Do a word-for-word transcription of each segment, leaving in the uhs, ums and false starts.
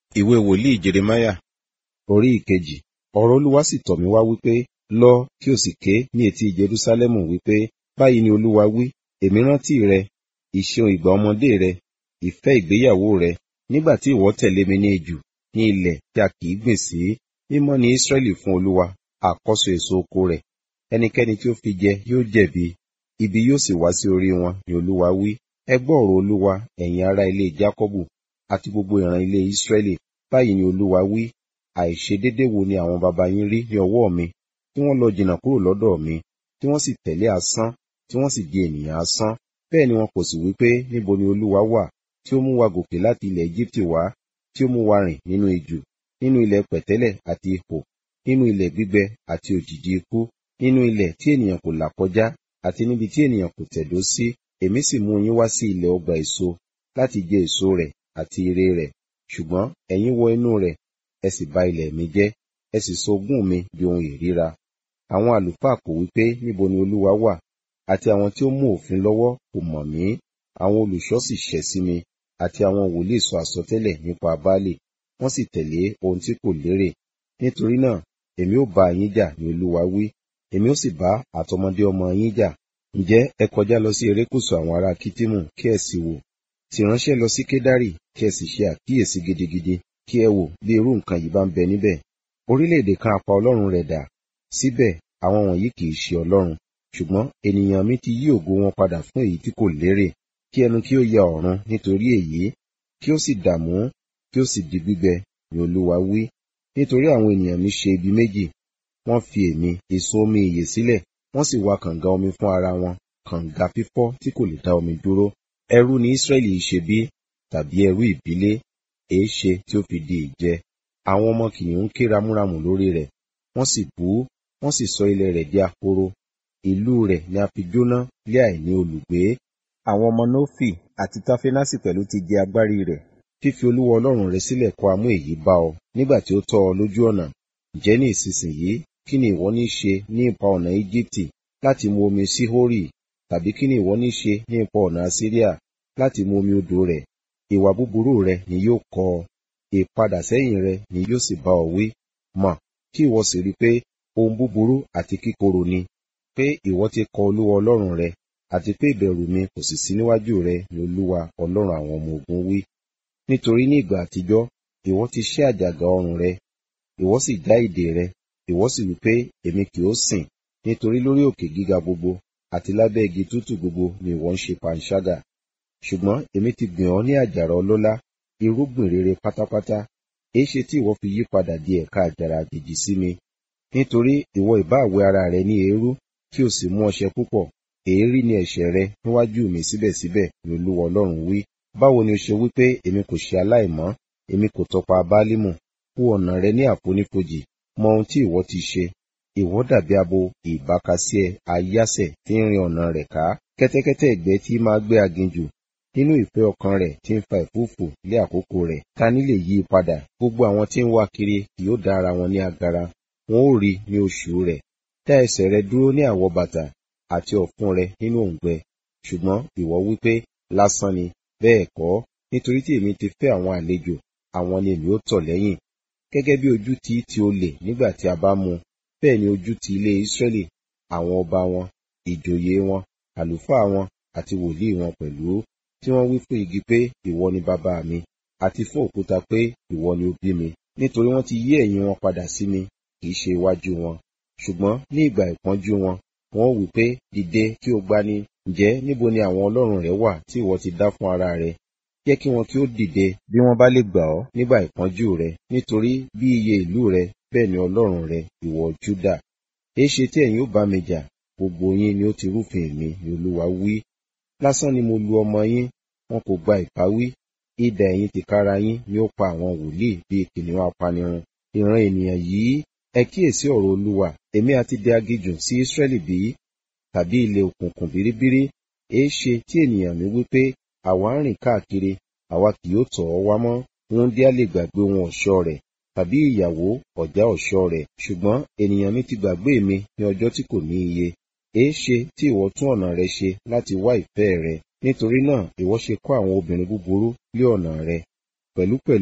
Ìwé wòlíì Jeremáyà orí ìkejì. Ọ̀rọ̀ Olúwa sì tọ̀ mí wá wípé, lọ kí o sì ké ní etí Jerúsálẹ́mù wípé, báyìí ni Olúwa wí, èmi rántí rẹ, ìṣeun ìgbà ọmọdé rẹ, ìfẹ́ ìgbéyàwó rẹ, nígbà tí ìwọ tẹ̀lé mi ní ijù, ní ilẹ̀ tí a kì í gbìn sí. Mímọ́ ni Ísírẹ́lì fún Olúwa, àkọ́so èso oko rẹ̀. Ẹnikẹ́ni tí ó fi jẹ yóò jẹ̀bi, ibi yóò sì wá sí orí wọn, ni Olúwa wí. Ẹ gbọ́ ọ̀rọ̀ Olúwa, ẹ̀yin ará ilé Jákọ́bù, àti gbogbo ìran ilé Ísírẹ́lì. Báyìí ni Olúwa wí, àìṣedéédé wo ni àwọn baba yín rí ní ọwọ́ mi, tí wọ́n lọ jìnnà kúrò lọ́dọ̀ mi, tí wọ́n sì tẹ̀lé asán, tí wọ́n sì di ènìyàn asán. Bẹ́ẹ̀ ni wọn kò sì wí pé, níbo ni Olúwa wà, tí ó mú wa gòkè láti ilẹ̀ Égíptì wá, tí ó mú wa rìn nínú ijù, nínú ilẹ̀ pẹ̀tẹ́lẹ̀ àti ihò, nínú ilẹ̀ gbígbẹ àti òjìji ikú, nínú ilẹ̀ tí ènìyàn kò là kọjá, àti níbi tí ènìyàn kò tẹ̀dó sí. Èmi sì mú yín wá sí ilẹ̀ ọgbà èso, láti jẹ èso rẹ̀ àti ire rẹ̀. Ṣùgbọ́n ẹ̀yin wọ inú rẹ̀, ẹ sì ba ilẹ̀ mi jẹ́, ẹ sì sọ ogún mi di ohun ìríra. Àwọn àlùfáà kò wí pé, níbo ni Olúwa wà? Àti àwọn tí ó mú òfin lọ́wọ́ kò mọ̀ mí. Àwọn olùṣọ́ sì ṣẹ̀ sí mi, àti àwọn wòlíì sọ àsọtẹ́lẹ̀ nípa Baálì, wọ́n sì tẹ̀lé ohun tí kò lérè. Nítorí náà, èmi ó bá yín jà, ni Olúwa wí, èmi ó sì bá àtọmọdé ọmọ yín jà. Ǹjẹ́ ẹ kọjá lọ sí erékùṣù àwọn ará Kittimu, kí ẹ sì wò, sì ránṣẹ́ lọ sí Kedari, kí ẹ sì ṣe àkíyèsí gidigidi, kí ẹ wò bí irú nǹkan yìí bá ń bẹ níbẹ̀. Orílẹ̀-èdè kan apá Ọlọ́run rẹ̀ dà, síbẹ̀ àwọn wọ̀nyí kì í ṣe Ọlọ́run. Ṣùgbọ́n ènìyàn mi ti yí ògo wọn padà fún èyí tí kò lérè. Kí ẹnu kí ó ya ọ̀run nítorí èyí, kí ó sì dààmú, kí ó sì di gbígbẹ, ni Olúwa wí. Nítorí àwọn ènìyàn mi ṣe ibi méjì, wọ́n fi èmi, èso omi ìyè sílẹ̀, wọ́n sì wa kànga omi fún ara wọn, kànga fífọ́ tí kò lè dá omi dúró. Ẹrú ni Ísírẹ́lì ṣe bí, tàbí ẹrú ìbílé, èéṣe tí ó fi di ìjẹ. Àwọn ọmọ kìnìún ké ramúramù lórí rẹ̀, wọ́n sì bú, wọ́n sì sọ ilẹ̀ rẹ̀ di ahoro. Ìlú rẹ̀ ni a fi jóná lé àìní olùgbé. Àwọn ọmọ Nófì àti Táfénásì pẹ̀lú ti jẹ agbárí rẹ̀. Fífi Olúwa Ọlọ́run rẹ sílẹ̀ kọ́ amú èyí bá ọ, nígbà tí ó tọ́ ọ lójú ọ̀nà. Ǹjẹ́ ní ìsinsìnyí, kí ni ìwọ ní ṣe ní ipa ọ̀nà Íjíbítì, láti mu omi Ṣihórì? Tàbí kí ni ìwọ ní ṣe ní ipa ọ̀nà Asiria, láti mu omi odò rẹ̀? Ìwà búburú rẹ ni yóò kọ́ ọ, ìpadàsẹ́yìn rẹ ni yóò sì bá ọ wí. Mọ̀, kí ìwọ sì rí pé ohun búburú àti kíkorò ni, pé ìwọ ti kọ̀ Olúwa Ọlọ́run rẹ, àti pé ìbẹ̀rù mi kò sì sí níwájú rẹ, ni Olúwa Ọlọ́run àwọn ọmọ ogun wí. Nítorí ní ìgbà àtijọ́, ìwọ ti ṣẹ́ àjàgà ọrùn rẹ, ìwọ sì já ìdè rẹ, ìwọ sì wí pé, èmi kì ó sìn. Nítorí lórí òkè gíga gbogbo, àti lábẹ́ igi tútù gbogbo ni ìwọ ń ṣe panṣágà. Ṣùgbọ́n èmi ti gbìn ọ́ ní àjàrà ọlọ́lá, irúgbìn rere pátápátá. Èéṣe tí ìwọ fi yí padà di ẹ̀ka àjàrà àjèjì sí mi? Nítorí ìwọ ìbá wẹ ara rẹ ní eérú, kí o sì mú ọṣẹ púpọ̀. Èérí ni ẹ̀ṣẹ̀ rẹ níwájú mi síbẹ̀síbẹ̀, ni Olúwa Ọlọ́run wí. Báwo ni o ṣe wí pé èmi kò ṣe aláìmọ́, èmi kò tọpa Báálímù? Wo ọ̀nà rẹ ní àfonífojì, mọ ohun tí ìwọ ti ṣe. Ìwọ dàbí abo ìbákasíẹ̀ ayásẹ̀ tí ń rin ọ̀nà rẹ̀ ká, kẹ́tẹ́kẹ́tẹ́ ẹ̀gbẹ́ tí máa gbé aginjù. Nínú ìfẹ́ ọkàn rẹ̀ tí ń fa ìfúùfù lé àkókò rẹ̀, ta ni lè yí i padà? Gbogbo àwọn tí ń wá kiri kì yóò dá ara wọn ní agara, wọn ó rí ní oṣù rẹ̀. Dá ẹsẹ̀ rẹ dúró ní àwọ̀ bàtà, àti ọ̀fun rẹ nínú òǹgbẹ. Ṣùgbọ́n ìwọ wí pé, lásán ni, bẹ́ẹ̀ kọ́, nítorí tí èmi ti fẹ́ àwọn àlejò, àwọn ni èmi ó tọ̀ lẹ́yìn. Gẹ́gẹ́ bí ojú ti ti olè nígbà tí a bá mú, bẹ́ẹ̀ ni ojú ti ilé Ísírẹ́lì, àwọn ọba wọn, ìjòyè wọn, àlùfáà wọn, àti wòlíì wọn pẹ̀lú, tí wọ́n wí fún igi pé, ìwọ ni bàbá mi, àti fún òkúta pé, ìwọ ni ó bí mi. Nítorí wọ́n ti yí ẹ̀yìn wọn padà sí mi, kì í ṣe iwájú wọn. Ṣùgbọ́n ní ìgbà ìpọ́njú wọn, wọn ó wí pé, dìde kí o gbani. Ǹjẹ́ níbo ni àwọn ọlọ́run rẹ wà tí ìwọ ti dá fún ara rẹ? Jẹ́ kí wọn kí ó dìde, bí wọ́n bá lè gbà ọ́ nígbà ìpọ́njú rẹ. Nítorí bí iye ìlú rẹ, bẹ́ẹ̀ ni ọlọ́run rẹ, ìwọ Júdà. Èéṣe tí ẹ̀yin ó bá mi jà? Gbogbo yín ni ó ti rúfin mi, ni Olúwa wí. Lásán ni mo lu ọmọ yín, wọn kò gba ìbáwí. Idà ẹ̀yin tìkára yín ni ó pa àwọn wòlíì bíi kìnìún apanirun. Ìran ènìyàn yìí, ẹ kíyèsí ọ̀rọ̀ Olúwa. Èmi àti dẹ aginjù sí Ísírẹ́lì bí? Tàbí ilẹ̀ òkùnkùn bíríbírí? Èéṣe tí ènìyàn mi wí pé, àwa ń rìn káàkiri, àwa kì yóò tọ̀ ọ́ wá mọ́? Wúńdíá lè gbàgbé ohun ọ̀ṣọ́ rẹ̀, tàbí ìyàwó ọ̀já ọ̀ṣọ́ rẹ̀. Ṣùgbọ́n ènìyàn mi ti gbàgbé mi ní ọjọ́ tí kò ní iye. Èéṣe tí ìwọ tún ọ̀nà rẹ ṣe láti wá ìfẹ́ rẹ? Nítorí náà ìwọ ṣe kọ́ àwọn obìnrin búburú lé ọ̀nà rẹ. Pẹ̀lúpẹ̀lú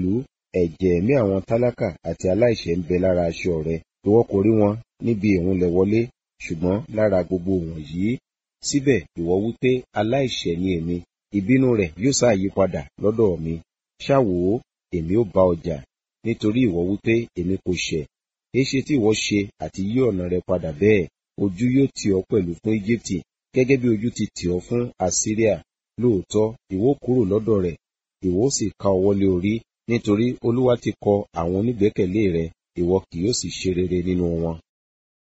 ẹ̀jẹ̀ ẹ̀mí àwọn tálákà àti aláìṣẹ̀ ń bẹ lára aṣọ rẹ. Ìwọ kò rí wọn níbi ìrúnlẹ̀ wọlé, ṣùgbọ́n lára gbogbo wọ̀nyí. Síbẹ̀ ìwọ wí pé, aláìṣẹ̀ ni èmi, ìbínú rẹ̀ yóò sá yí padà lọ́dọ̀ mi. Ṣá wò ó, èmi ó bá ọ jà, nítorí ìwọ wí pé, èmi kò ṣẹ̀. Èéṣe tí ìwọ ṣe àti yí ọ̀nà rẹ padà bẹ́ẹ̀? Ojú yóò tì ọ́ pẹ̀lú fún Égíptì, gẹ́gẹ́ bí ojú ti tì ọ́ fún Asiria. Lóòótọ́, ìwọ ó kúrò lọ́dọ̀ rẹ̀, ìwọ ó sì ká ọwọ́ lé orí, nítorí Olúwa ti kọ àwọn onígbẹ́kẹ̀lé rẹ, ìwọ kì yóò sì ṣe rere nínú wọn.